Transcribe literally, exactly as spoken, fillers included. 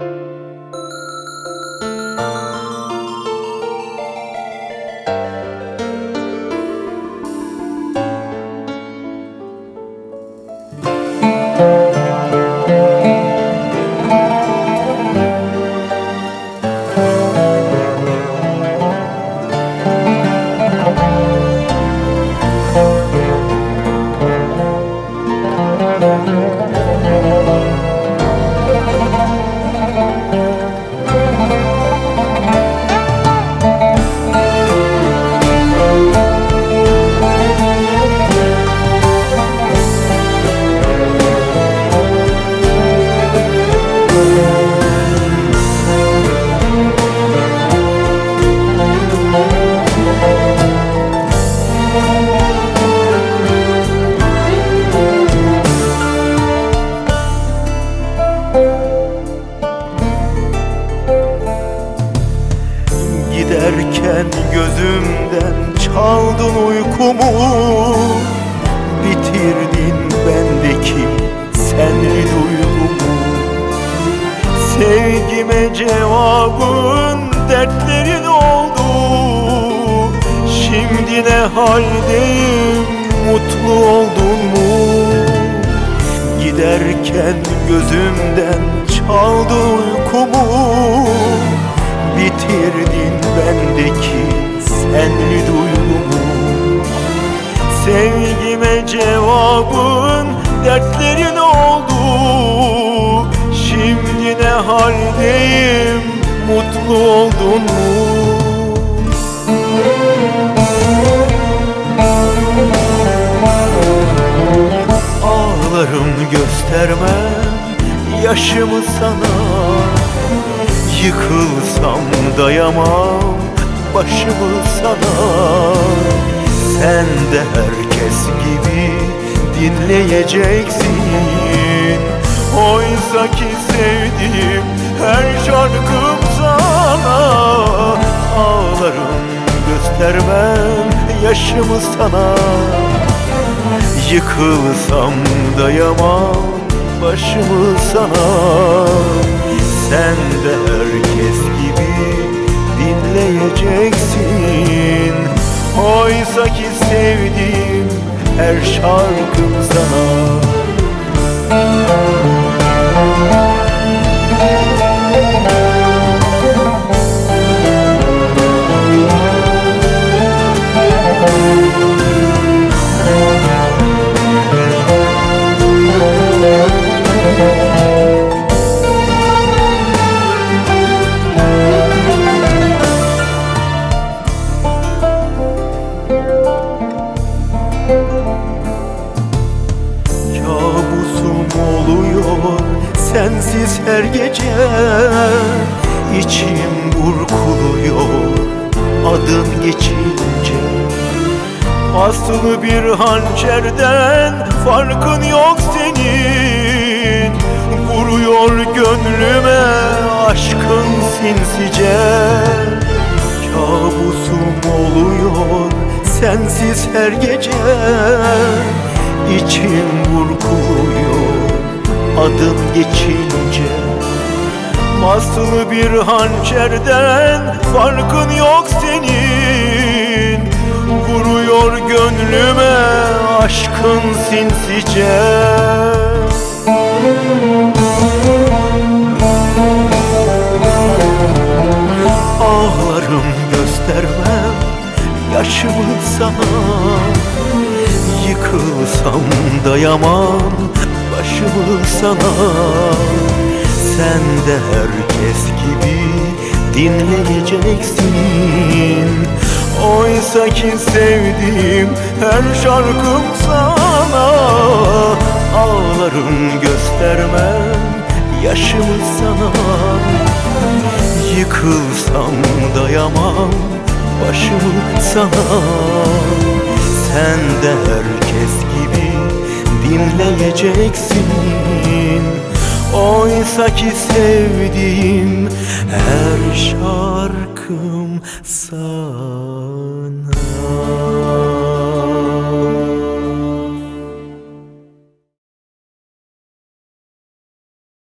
Giderken gözümden çaldın uykumu, bitirdin bendeki senli duygumu. Sevgime cevabın dertlerin oldu. Şimdi ne haldeyim, mutlu oldun mu? Giderken gözümden çaldın uykumu, bitirdin bendeki senli duygumu. Sevgime cevabın dertlerin oldu. Şimdi ne haldeyim, mutlu oldun mu? Ağlarım göstermem yaşımı sana. Yıkılsam dayamam başımı sana. Sen de herkes gibi dinleyeceksin. Oysa ki sevdiğim her şarkım sana. Ağlarım göstermem yaşımı sana. Yıkılsam dayamam başımı sana. Sen de herkes gibi dinleyeceksin. Oysa ki sevdiğim her şarkım sana. Kabusum oluyor sensiz her gece. İçim burkuluyor adın geçince. Aslı bir hançerden farkın yok senin. Vuruyor gönlüme aşkın sinsice. Kabusum oluyor sensiz her gece. İçim burkuluyor adın geçince. Aslı bir hançerden farkın yok senin. Vuruyor gönlüme aşkın sinsice. Ağlarım göstermem yaşımı sana. Yıkılsam dayamam başımı sana. Sen de herkes gibi dinleyeceksin. Oysa ki sevdiğim her şarkım sana. Ağlarım göstermem yaşımı sana. Yıkılsam dayamam başımı sana. Sen de herkes gibi dinleyeceksin. Oysa ki sevdiğim her şarkım sana.